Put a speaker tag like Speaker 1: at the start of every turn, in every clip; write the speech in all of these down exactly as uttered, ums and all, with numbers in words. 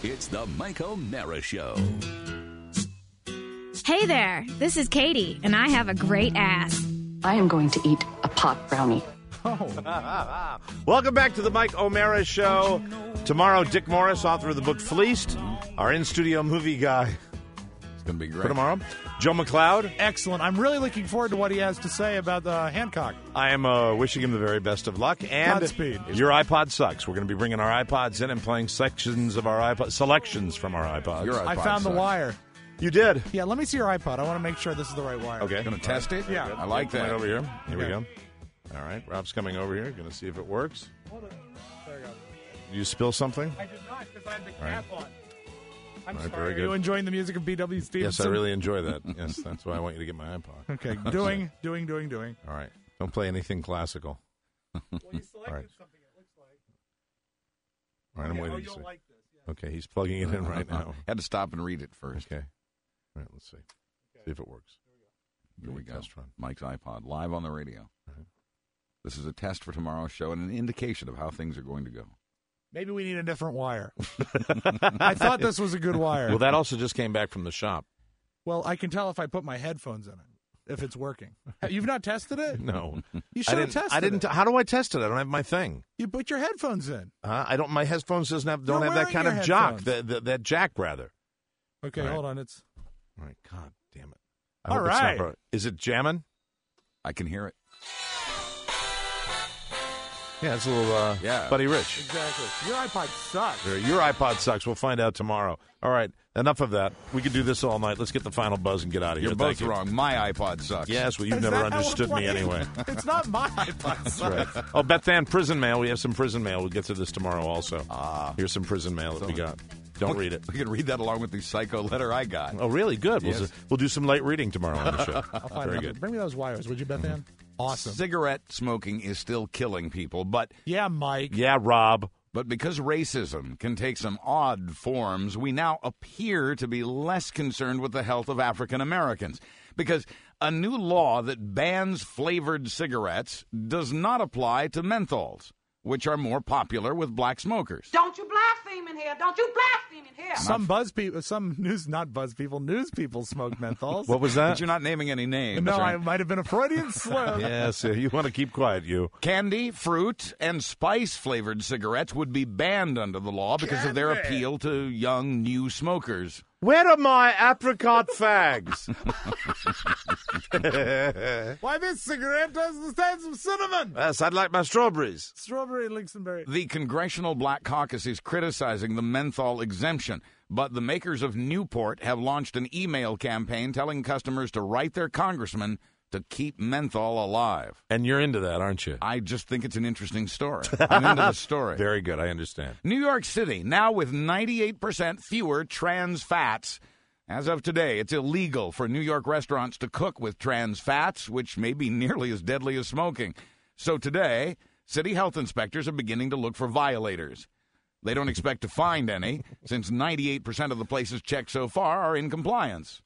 Speaker 1: It's the Mike O'Mara Show.
Speaker 2: Hey there, this is Katie, and I have a great ass.
Speaker 3: I am going to eat a pot brownie.
Speaker 4: Oh. Welcome back to the Mike O'Mara Show. Tomorrow, Dick Morris, author of the book Fleeced, our in-studio movie guy.
Speaker 5: It's going to be great.
Speaker 4: For tomorrow. Joe McLeod.
Speaker 6: Excellent. I'm really looking forward to what he has to say about the Hancock.
Speaker 4: I am uh, wishing him the very best of luck. And
Speaker 6: Godspeed.
Speaker 4: Your iPod sucks. We're going to be bringing our iPods in and playing sections of our iPod, selections from our iPods.
Speaker 5: Your iPod
Speaker 6: I found
Speaker 5: sucks.
Speaker 6: the wire.
Speaker 4: You did?
Speaker 6: Yeah, let me see your iPod. I want to make sure this is the right wire.
Speaker 4: Okay.
Speaker 5: Going to test it?
Speaker 6: Yeah.
Speaker 5: I like
Speaker 4: Come
Speaker 5: that.
Speaker 4: right over here. Here we
Speaker 6: Okay.
Speaker 4: go. All right. Rob's coming over here. Going to see if it works.
Speaker 6: Hold on. There you go.
Speaker 4: Did you spill something?
Speaker 6: I did not because I had the
Speaker 4: All right.
Speaker 6: cap on. I'm
Speaker 4: All right,
Speaker 6: sorry.
Speaker 4: very
Speaker 6: Are
Speaker 4: good.
Speaker 6: you enjoying the music of B W Stevenson?
Speaker 4: Yes, I really enjoy that. Yes, that's why I want you to get my iPod.
Speaker 6: Okay, doing, doing, doing, doing.
Speaker 4: All right. Don't play anything classical.
Speaker 6: Well, you selected
Speaker 4: All right.
Speaker 6: something, it looks like.
Speaker 4: All right, I'm
Speaker 6: Yeah,
Speaker 4: waiting
Speaker 6: oh,
Speaker 4: to
Speaker 6: you'll
Speaker 4: see.
Speaker 6: like this. Yeah.
Speaker 4: Okay, he's plugging it in right now.
Speaker 5: Had to stop and read it first.
Speaker 4: Okay. All right, let's see. See if it works.
Speaker 5: Here we go.
Speaker 4: Test run.
Speaker 5: Mike's iPod, live on the radio.
Speaker 4: Uh-huh.
Speaker 5: This is a test for tomorrow's show and an indication of how things are going to go.
Speaker 6: Maybe we need a different wire. I thought this was a good wire.
Speaker 4: Well, that also just came back from the shop.
Speaker 6: Well, I can tell if I put my headphones in it, if it's working. You've not tested it?
Speaker 4: No.
Speaker 6: You
Speaker 4: I
Speaker 6: should have
Speaker 4: didn't,
Speaker 6: tested
Speaker 4: I didn't.
Speaker 6: it.
Speaker 4: How do I test it? I don't have my thing.
Speaker 6: You put your headphones in.
Speaker 4: Uh, I don't. My headphones doesn't have. Don't
Speaker 6: You're
Speaker 4: have that
Speaker 6: wearing
Speaker 4: kind
Speaker 6: your
Speaker 4: of jock.
Speaker 6: headphones.
Speaker 4: That, that that jack rather.
Speaker 6: Okay,
Speaker 4: All right.
Speaker 6: hold on. It's
Speaker 4: All right. God damn it. I
Speaker 6: All
Speaker 4: hope it's not
Speaker 6: right.
Speaker 4: bro- Is it jamming?
Speaker 5: I can hear it.
Speaker 4: Yeah, it's a little. Uh,
Speaker 5: Yeah.
Speaker 4: Buddy Rich.
Speaker 6: exactly. Your iPod sucks.
Speaker 4: Your iPod sucks. We'll find out tomorrow. All right. Enough of that. We could do this all night. Let's get the final buzz and get out of here.
Speaker 5: You're
Speaker 4: Thank
Speaker 5: both
Speaker 4: you.
Speaker 5: wrong. My iPod sucks.
Speaker 4: Yes, well, you've
Speaker 6: Is
Speaker 4: never
Speaker 6: that how
Speaker 4: understood
Speaker 6: we're
Speaker 4: me
Speaker 6: playing?
Speaker 4: anyway.
Speaker 6: It's not my iPod
Speaker 4: That's
Speaker 6: sucks.
Speaker 4: right. Oh, Beth Ann, prison mail. We have some prison mail. We'll get to this tomorrow also.
Speaker 5: Ah.
Speaker 4: Here's some prison mail that we got. Don't read it.
Speaker 5: We can read that along with the psycho letter I got.
Speaker 4: Oh, really? Good. We'll,
Speaker 5: Yes.
Speaker 4: s- we'll do some light reading tomorrow on the show.
Speaker 6: I'll find
Speaker 4: Very
Speaker 6: out.
Speaker 4: good.
Speaker 6: Bring me those wires, would you, Beth Ann? Awesome.
Speaker 5: Cigarette smoking is still killing people, but
Speaker 6: Yeah, Mike.
Speaker 4: Yeah, Rob.
Speaker 5: But because racism can take some odd forms, we now appear to be less concerned with the health of African Americans. Because a new law that bans flavored cigarettes does not apply to menthols, which are more popular with black smokers.
Speaker 7: Don't you blaspheme in here. Don't you blaspheme in here.
Speaker 6: Some buzz people, some news, not buzz people, news people smoke menthols.
Speaker 4: What was
Speaker 5: But
Speaker 4: that?
Speaker 5: you're not naming any names.
Speaker 6: no,
Speaker 5: right?
Speaker 6: I might have been a Freudian slip.
Speaker 4: Yes, uh, you want to keep quiet, you.
Speaker 5: Candy, fruit, and spice-flavored cigarettes would be banned under the law because of their appeal to young, new smokers.
Speaker 4: Where are my apricot fags?
Speaker 6: Why, this cigarette has the taste of cinnamon.
Speaker 4: Yes, I'd like my strawberries.
Speaker 6: Strawberry and lingonberry.
Speaker 5: The Congressional Black Caucus is criticizing the menthol exemption, but the makers of Newport have launched an email campaign telling customers to write their congressman to keep menthol alive.
Speaker 4: And you're into that, aren't you?
Speaker 5: I just think it's an interesting story. I'm into the story.
Speaker 4: Very good. I understand.
Speaker 5: New York City, now with ninety-eight percent fewer trans fats. As of today, it's illegal for New York restaurants to cook with trans fats, which may be nearly as deadly as smoking. So today, city health inspectors are beginning to look for violators. They don't expect to find any, since ninety-eight percent of the places checked so far are in compliance.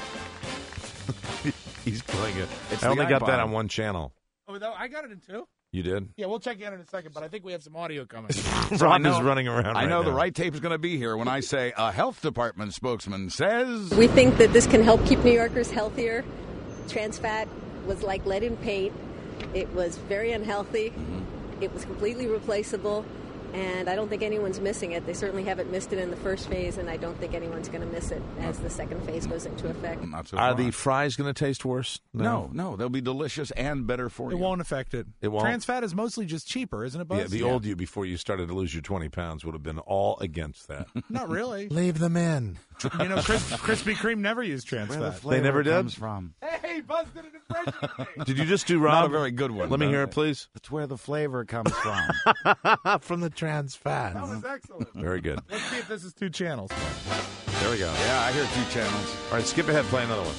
Speaker 4: He's playing it.
Speaker 5: It's
Speaker 4: I
Speaker 5: the
Speaker 4: only got that
Speaker 5: iPod.
Speaker 4: on one channel.
Speaker 6: Oh, no, I got it in two.
Speaker 4: You did?
Speaker 6: Yeah, we'll check in in a second, but I think we have some audio coming.
Speaker 4: Rob
Speaker 5: know-
Speaker 4: is running around
Speaker 5: I
Speaker 4: right
Speaker 5: know the
Speaker 4: now.
Speaker 5: right tape's going to be here when I say a health department spokesman says...
Speaker 8: We think that this can help keep New Yorkers healthier. Trans fat was like lead in paint. It was very unhealthy. It was completely replaceable, and I don't think anyone's missing it. They certainly haven't missed it in the first phase, and I don't think anyone's going to miss it as the second phase goes into effect.
Speaker 5: Not so
Speaker 4: Are
Speaker 5: far.
Speaker 4: the fries going to taste worse?
Speaker 5: No, no, they'll be delicious and better for
Speaker 6: It
Speaker 5: you.
Speaker 6: won't affect it.
Speaker 4: It won't?
Speaker 6: Trans fat is mostly just cheaper, isn't it, Buzz?
Speaker 4: Yeah, the old you before you started to lose your twenty pounds would have been all against that.
Speaker 6: Not really.
Speaker 4: Leave them in.
Speaker 6: You know, Chris, Krispy Kreme never used trans
Speaker 5: Where the
Speaker 6: fat.
Speaker 5: flavor
Speaker 4: They never did?
Speaker 5: comes from.
Speaker 6: Hey, Buzz did an impression of me.
Speaker 4: Did you just do, Rob?
Speaker 5: Not a very good one.
Speaker 4: Let me
Speaker 5: but
Speaker 4: hear it, please.
Speaker 5: That's where the flavor comes from.
Speaker 4: From the trans fat.
Speaker 6: That was excellent.
Speaker 4: Very good.
Speaker 6: Let's see if this is two channels.
Speaker 4: There we go.
Speaker 5: Yeah, I hear two channels.
Speaker 4: All right, skip ahead. Play another one.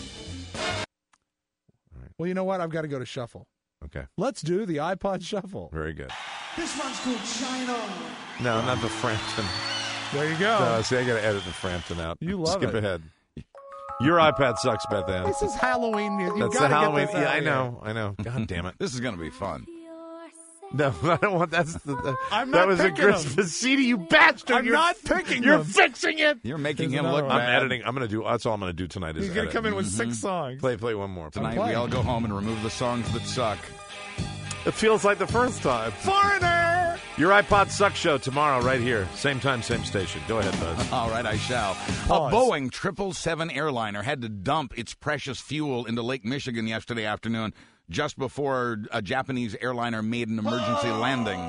Speaker 6: Well, you know what? I've got to go to shuffle.
Speaker 4: Okay.
Speaker 6: Let's do the iPod shuffle.
Speaker 4: Very good.
Speaker 7: This one's called Shine On.
Speaker 4: No, not the Frampton.
Speaker 6: There you go.
Speaker 4: Uh, see, I got to edit the Frampton out.
Speaker 6: You love
Speaker 4: Skip
Speaker 6: it.
Speaker 4: ahead. Your iPad sucks, Beth Ann.
Speaker 6: This is Halloween music. You've
Speaker 4: That's
Speaker 6: got
Speaker 4: the
Speaker 6: to
Speaker 4: Halloween.
Speaker 6: Get this
Speaker 4: Yeah,
Speaker 6: out
Speaker 4: I
Speaker 6: of
Speaker 4: know. I know. God damn it.
Speaker 5: This is going to be fun.
Speaker 4: No, I don't want. That's the. the
Speaker 6: I'm
Speaker 4: that
Speaker 6: not
Speaker 4: was a
Speaker 6: picking 'em.
Speaker 4: Christmas C D, you bastard!
Speaker 6: I'm
Speaker 4: you're,
Speaker 6: not picking
Speaker 4: You're
Speaker 6: them.
Speaker 4: fixing it.
Speaker 5: You're making
Speaker 6: There's
Speaker 5: him
Speaker 6: another
Speaker 5: look
Speaker 6: one.
Speaker 4: I'm
Speaker 5: bad.
Speaker 4: editing. I'm going to do. That's all I'm going to do tonight. Is
Speaker 6: He's going
Speaker 4: edit.
Speaker 6: to come in with six songs.
Speaker 4: Play, play one more.
Speaker 5: Tonight
Speaker 6: playing.
Speaker 5: we all go home and remove the songs that suck.
Speaker 4: It feels like the first time.
Speaker 6: Foreigner!
Speaker 4: Your iPod Suck Show tomorrow, right here, same time, same station. Go ahead, Buzz.
Speaker 5: All right, I shall.
Speaker 6: Pause.
Speaker 5: A Boeing triple seven airliner had to dump its precious fuel into Lake Michigan yesterday afternoon, just before a Japanese airliner made an emergency landing.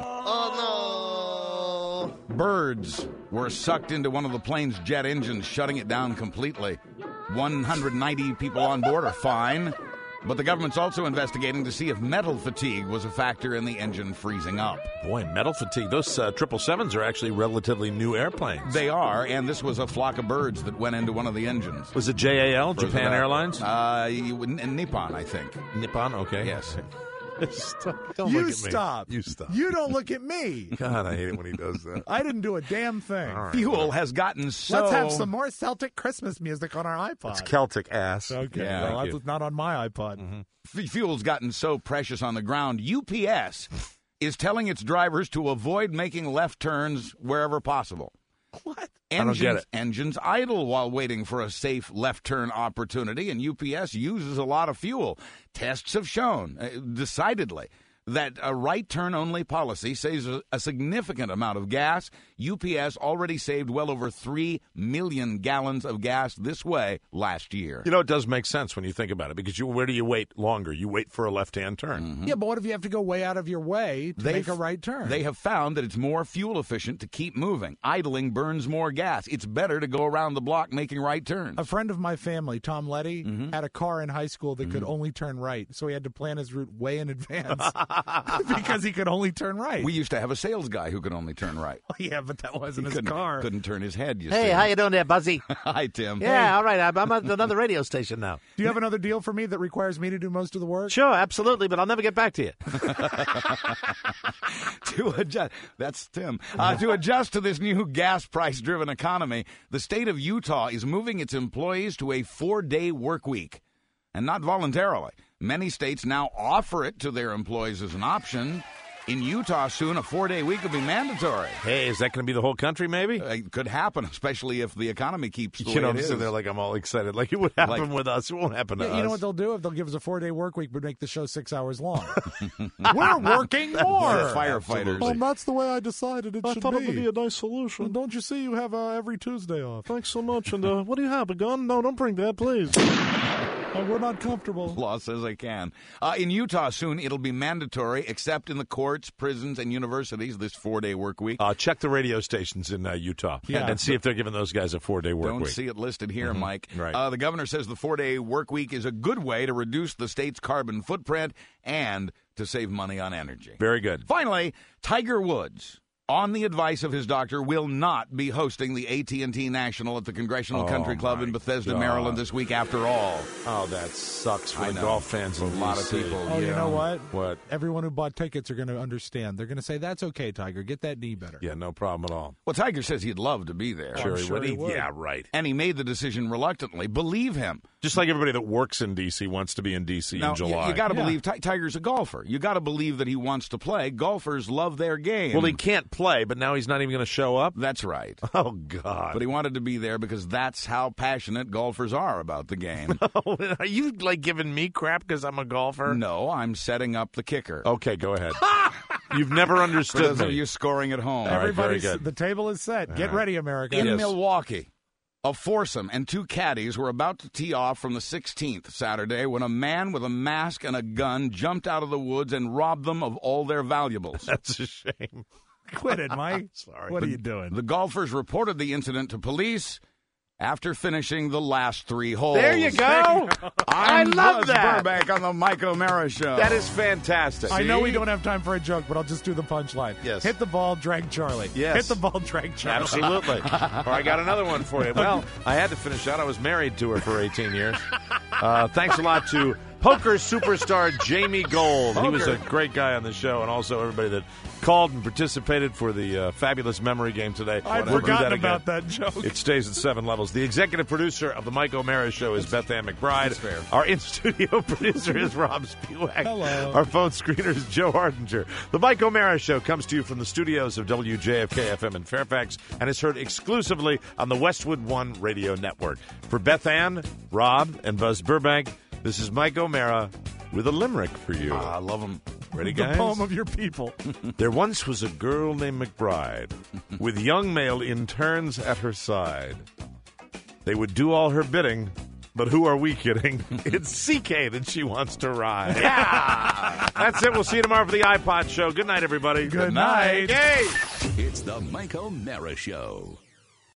Speaker 4: Oh no!
Speaker 5: Birds were sucked into one of the plane's jet engines, shutting it down completely. one hundred ninety people on board are fine, but the government's also investigating to see if metal fatigue was a factor in the engine freezing up.
Speaker 4: Boy, metal fatigue. Those uh, triple sevens are actually relatively new airplanes.
Speaker 5: They are, and this was a flock of birds that went into one of the engines.
Speaker 4: Was it J A L,
Speaker 5: Frozen
Speaker 4: Japan
Speaker 5: up.
Speaker 4: Airlines?
Speaker 5: Uh, you- N- Nippon, I think.
Speaker 4: Nippon. Okay.
Speaker 5: Yes.
Speaker 4: Stop. Don't
Speaker 6: You
Speaker 4: look at
Speaker 6: stop.
Speaker 4: me. You stop.
Speaker 6: You don't look at me.
Speaker 4: God, I hate it when he does that.
Speaker 6: I didn't do a damn thing.
Speaker 4: All right.
Speaker 5: Fuel has gotten so...
Speaker 6: Let's have some more Celtic Christmas music on our iPod.
Speaker 4: It's Celtic ass.
Speaker 6: Okay,
Speaker 5: Yeah,
Speaker 6: well,
Speaker 4: thank
Speaker 6: that's
Speaker 4: you.
Speaker 6: not on my iPod.
Speaker 5: F- Fuel's gotten so precious on the ground, U P S is telling its drivers to avoid making left turns wherever possible.
Speaker 6: What?
Speaker 5: Engines,
Speaker 4: don't get it.
Speaker 5: Engines idle while waiting for a safe left turn opportunity, and U P S uses a lot of fuel. Tests have shown, uh, decidedly, that a right turn only policy saves a, a significant amount of gas. U P S already saved well over three million gallons of gas this way last year.
Speaker 4: You know, it does make sense when you think about it, because you, where do you wait longer? You wait for a left-hand turn.
Speaker 6: Yeah, but what if you have to go way out of your way to
Speaker 5: They've-
Speaker 6: make a right turn?
Speaker 5: They have found that it's more fuel efficient to keep moving. Idling burns more gas. It's better to go around the block making right turns.
Speaker 6: A friend of my family, Tom Letty,
Speaker 5: Mm-hmm.
Speaker 6: had a car in high school that could only turn right, so he had to plan his route way in advance because he could only turn right.
Speaker 5: We used to have a sales guy who could only turn right.
Speaker 6: yeah, but that wasn't
Speaker 5: He
Speaker 6: his
Speaker 5: couldn't,
Speaker 6: car.
Speaker 5: couldn't turn his head, you
Speaker 9: Hey,
Speaker 5: see.
Speaker 9: how you doing there, Buzzy?
Speaker 5: Hi, Tim.
Speaker 9: Yeah, all right. I'm, I'm at another radio station now.
Speaker 6: Do you have another deal for me that requires me to do most of the work?
Speaker 9: Sure, absolutely, but I'll never get back to you.
Speaker 5: to adjust, that's Tim. Uh, to adjust to this new gas price driven economy, the state of Utah is moving its employees to a four day work week, and not voluntarily. Many states now offer it to their employees as an option. In Utah, soon a four day week will be mandatory.
Speaker 4: Hey, is that going to be the whole country, maybe?
Speaker 5: Uh, It could happen, especially if the economy keeps the
Speaker 4: You
Speaker 5: way
Speaker 4: know,
Speaker 5: it
Speaker 4: I'm
Speaker 5: is.
Speaker 4: sitting there like I'm all excited. Like, it would happen
Speaker 5: Like-
Speaker 4: with us. It won't happen to
Speaker 6: Yeah,
Speaker 4: us.
Speaker 6: you know what they'll do? If they'll give us a four-day work week, but make the show six hours long. We're working more.
Speaker 5: We're firefighters.
Speaker 6: Well, that's the way I decided it
Speaker 10: I
Speaker 6: should
Speaker 10: thought
Speaker 6: be.
Speaker 10: it would be a nice solution.
Speaker 6: Well, don't you see you have uh, every Tuesday off?
Speaker 10: Thanks so much. And uh, what do you have, a gun? No, don't bring that, please.
Speaker 6: Oh, we're not comfortable.
Speaker 5: Law says I can. Uh, in Utah, soon it'll be mandatory, except in the courts, prisons, and universities. This four-day work week.
Speaker 4: Uh, check the radio stations in uh, Utah
Speaker 6: Yeah.
Speaker 4: and see if they're giving those guys a four-day work
Speaker 5: Don't
Speaker 4: week.
Speaker 5: see it listed here, Mike.
Speaker 4: Right.
Speaker 5: Uh, the governor says the four-day work week is a good way to reduce the state's carbon footprint and to save money on energy.
Speaker 4: Very good.
Speaker 5: Finally, Tiger Woods, on the advice of his doctor, will not be hosting the A T and T National at the Congressional
Speaker 4: Oh,
Speaker 5: Country Club
Speaker 4: my
Speaker 5: in Bethesda,
Speaker 4: God.
Speaker 5: Maryland this week after all.
Speaker 4: Oh, that sucks for
Speaker 5: I
Speaker 4: the
Speaker 5: know.
Speaker 4: golf fans.
Speaker 5: For a
Speaker 4: in
Speaker 5: lot
Speaker 4: D
Speaker 5: of
Speaker 4: C.
Speaker 5: people.
Speaker 6: Oh, you
Speaker 5: Yeah.
Speaker 6: know what?
Speaker 4: What?
Speaker 6: Everyone who bought tickets are going to understand. They're going to say, that's okay, Tiger. Get that knee better.
Speaker 4: Yeah, no problem at all.
Speaker 5: Well, Tiger says he'd love to be there.
Speaker 6: I'm sure he would.
Speaker 4: Yeah, right.
Speaker 5: And he made the decision reluctantly. Believe him.
Speaker 4: Just like everybody that works in D C wants to be in D C
Speaker 5: Now,
Speaker 4: in July.
Speaker 5: you, got to
Speaker 6: Yeah.
Speaker 5: believe Ti- Tiger's a golfer. You got to believe that he wants to play. Golfers love their game.
Speaker 4: well, he can't play, but now he's not even going to show up.
Speaker 5: That's right.
Speaker 4: Oh, God.
Speaker 5: But he wanted to be there because that's how passionate golfers are about the game.
Speaker 4: Are you, like, giving me crap because I'm a golfer?
Speaker 5: No, I'm setting up the kicker.
Speaker 4: Okay, go ahead. You've never
Speaker 5: For
Speaker 4: understood
Speaker 5: those of
Speaker 4: me.
Speaker 5: you scoring at home.
Speaker 4: All right, very
Speaker 6: Everybody's,
Speaker 4: good.
Speaker 6: the table is set. Get
Speaker 4: Uh-huh.
Speaker 6: ready, America.
Speaker 5: In
Speaker 4: Yes.
Speaker 5: Milwaukee, a foursome and two caddies were about to tee off from the sixteenth Saturday when a man with a mask and a gun jumped out of the woods and robbed them of all their valuables.
Speaker 4: That's a shame.
Speaker 6: Quit it, Mike.
Speaker 4: Sorry.
Speaker 6: What
Speaker 4: The-
Speaker 6: are you doing?
Speaker 5: The golfers reported the incident to police after finishing the last three holes.
Speaker 4: There you go. I
Speaker 5: I'm
Speaker 4: love
Speaker 5: Buzz
Speaker 4: that.
Speaker 5: Burbank on the Mike O'Mara Show.
Speaker 4: That is fantastic.
Speaker 6: I know we
Speaker 5: See?
Speaker 6: don't have time for a joke, but I'll just do the punchline.
Speaker 4: Yes.
Speaker 6: Hit the ball, drag Charlie.
Speaker 4: Yes.
Speaker 6: Hit the ball, drag Charlie.
Speaker 4: Absolutely. Or I got another one for you. Well, I had to finish out. I was married to her for eighteen years. Uh, thanks a lot to poker superstar Jamie Gold. He was a great guy on the show, and also everybody that called and participated for the uh, fabulous memory game today.
Speaker 6: I'd
Speaker 4: We'll do
Speaker 6: forgotten
Speaker 4: that again.
Speaker 6: about that joke.
Speaker 4: It stays at seven levels. The executive producer of the Mike O'Mara Show is Beth Ann McBride.
Speaker 5: That's fair.
Speaker 4: Our in-studio producer is Rob Spewak.
Speaker 6: Hello.
Speaker 4: Our phone screener is Joe Hardinger. The Mike O'Mara Show comes to you from the studios of W J F K F M in Fairfax and is heard exclusively on the Westwood One Radio Network. For Beth Ann, Rob, and Buzz Burbank, this is Mike O'Mara with a limerick for you.
Speaker 5: Ah, I love them.
Speaker 4: Ready,
Speaker 6: The
Speaker 4: guys?
Speaker 6: poem of your people.
Speaker 4: There once was a girl named McBride with young male interns at her side. They would do all her bidding, but who are we kidding? It's C K that she wants to ride. Yeah! That's it. We'll see you tomorrow for the iPod Show. Good night, everybody.
Speaker 6: Good night.
Speaker 4: Yay!
Speaker 1: It's the Mike O'Mara Show.